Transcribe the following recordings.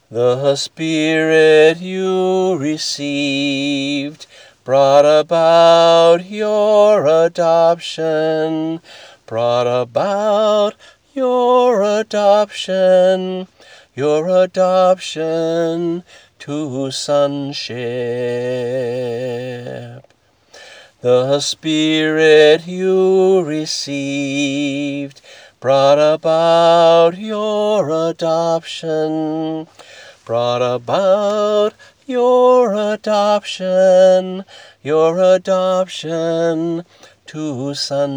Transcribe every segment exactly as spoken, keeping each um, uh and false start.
The Spirit you received brought about your adoption, brought about your adoption, your adoption to sonship. The Spirit you received brought about your adoption, brought about your adoption, your adoption to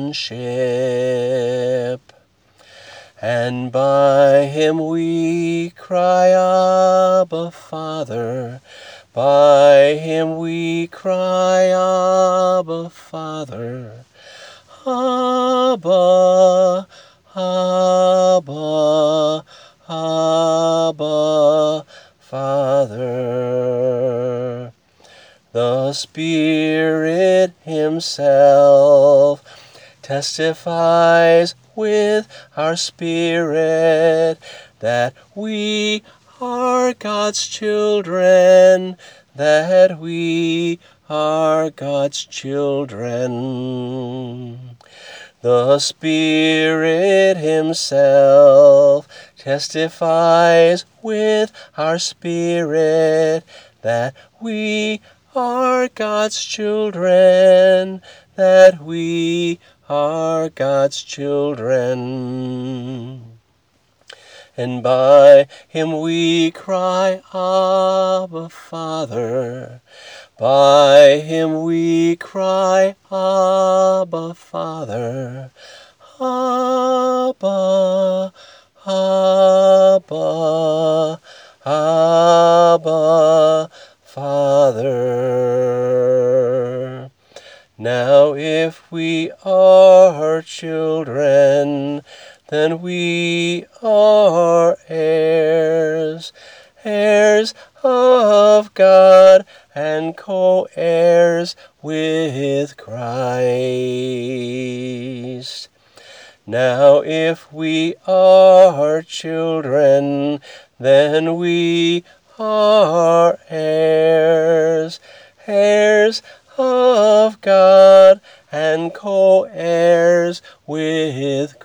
sonship. And by him we cry, Abba, Father. By him we cry, Abba, Father. Abba, Abba, Abba, Father. The Spirit himself testifies with our spirit that we are God's children, that we are God's children. The Spirit himself testifies with our spirit that we are God's children, that we are God's children. And by him we cry, Abba, Father. By him we cry, Abba, Father. Abba, Abba, Abba, Father. Now if we are children, then we are heirs, heirs of God, and co-heirs with Christ. Now if we are children, then we are heirs, heirs of God, and co-heirs with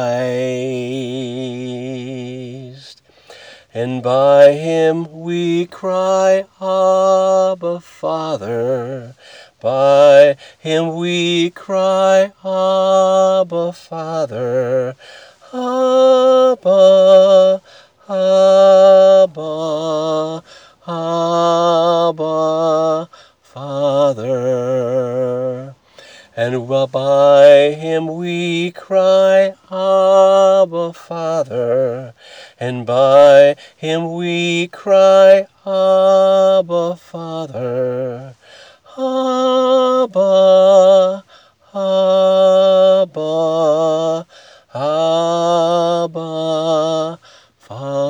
Christ. And by him we cry, Abba, Father. By him we cry, Abba, Father. Abba, Abba, Abba, Father. And by him we cry, Abba, Father. And by him we cry, Abba, Father. Abba, Abba, Abba, Father.